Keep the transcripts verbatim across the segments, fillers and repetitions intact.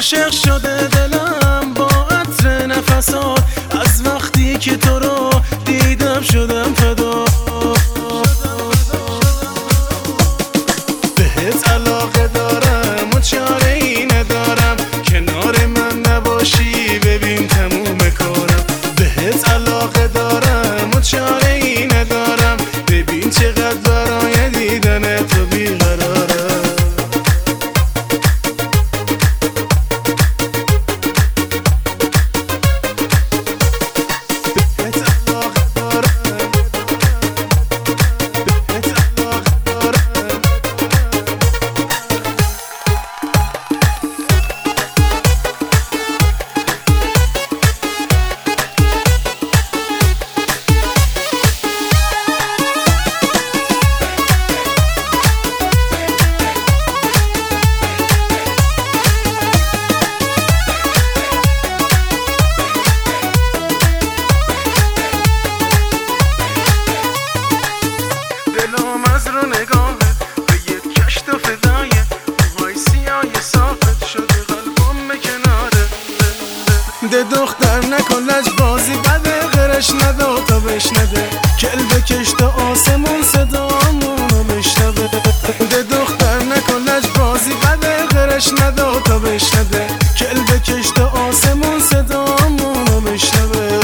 عاشق شده دلم با عطر نفسات، از وقتی که تو رو دیدم شدم فدا. بهت علاقه دارم و چاره ای ندارم، کنار من نباشی ببین تموم کارم. بهت علاقه دارم و چاره ای ندارم، ببین چقدر برای دیدن تو بیقرارم. دلم از رو نگاهت به یک کشت و فدایه، موهای سیاه صافت شده قلبم به کناره. ده دختر نکن لجبازی بده، غرش نده تا بشنده، کل بکش تا آسمون صدامونو بشنوه. ده دختر نکن لجبازی بده، غرش نده تا بشنده، کل بکش تا آسمون صدامونو بشنوه.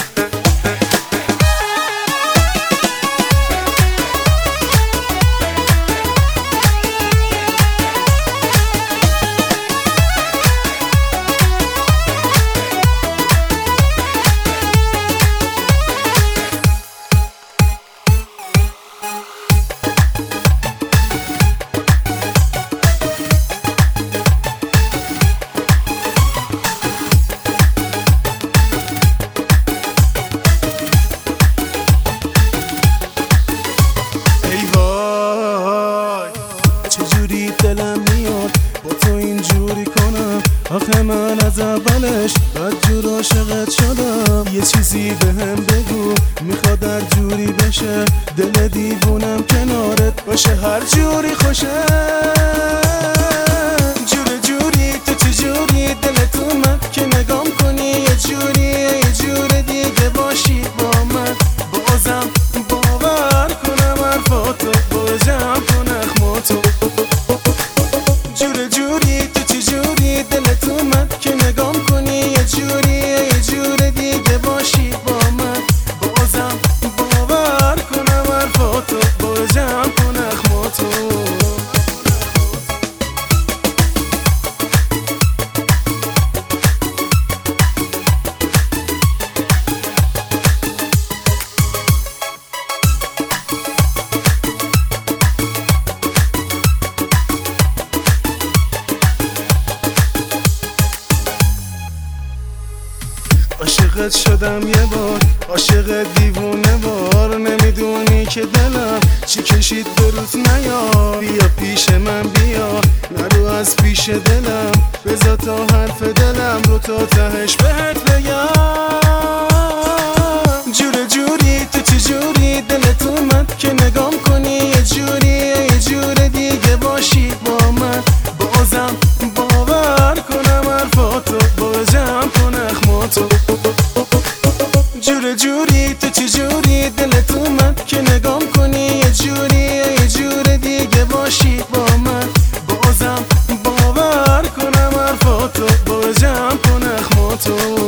چجوری دلم میاد با تو اینجوری کنم، آخه من از اولش بدجور عاشقت شدم. یه چیزی بهم بگو میخواد هر جوری بشه، دل دیوونم کنارت باشه هر جوری خوشه. جور جوری تو چجوری دلت اومد که نگام کنی یه جوری یه جور دیگه باشی با من، بازم باور کنم حرفاتو بازم کنم تو. جور جوری تو چجوری دلت اومد که نگام کنی یه جوری یه جور دیگه باشی با من، بازم باور کنم حرفاتو بازم کنم تو. عاشقت شدم یه بار، عاشق دیوونه بار، نمیدونی که دلم چی کشید به روز نیا. بیا پیش من بیا نرو از پیش دلم، بذار تا حرف دلم رو تا تهش بهت بگم. جور جوری تو چجوری دلت اومد که نگام کنی یه جوری یه جور دیگه باشی با من، بازم باور کنم حرفاتو بازم کنم تو. جور جوری تو چجوری دلت اومد که نگام کنی یه جوری یه جور دیگه باشی با من، بازم باور کنم حرفاتو بازم کنم تو.